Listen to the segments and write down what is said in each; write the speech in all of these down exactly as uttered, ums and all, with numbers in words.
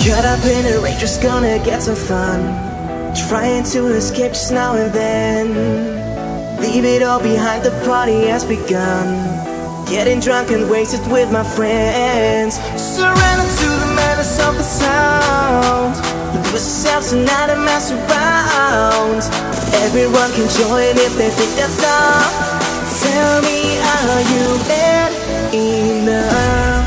Caught up in a race, just gonna get some fun. Trying to escape just now and then. Leave it all behind, the party has begun. Getting drunk and wasted with my friends. Surrender to the madness of the sound. Lose yourself tonight and mess around. Everyone can join if they think that's enough. Tell me, are you ready enough?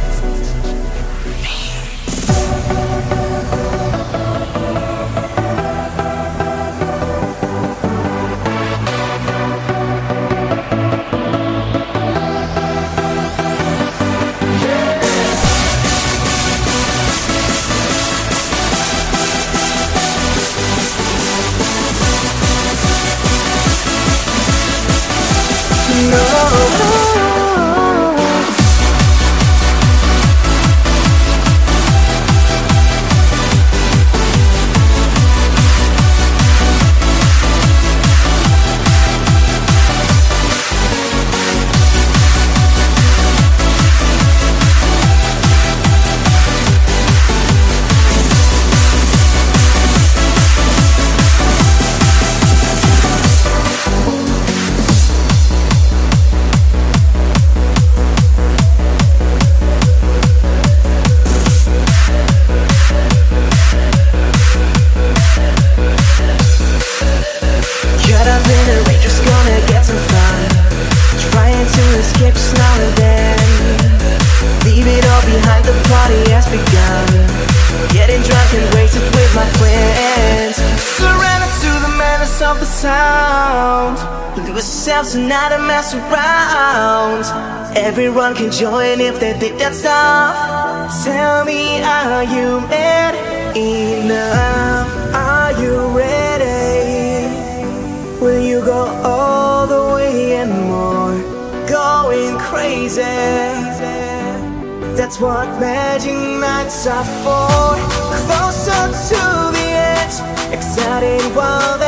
Escape just now and then. Leave it all behind, the party has begun. Getting drunk and wasted with my friends. Surrender to the madness of the sound. Lose yourself tonight and mess around. Everyone can join if they think that's tough. Tell me, are you ready enough? Are you ready? Will you go all the way and more? Going crazy, that's what magic nights are for. Closer to the edge, exciting while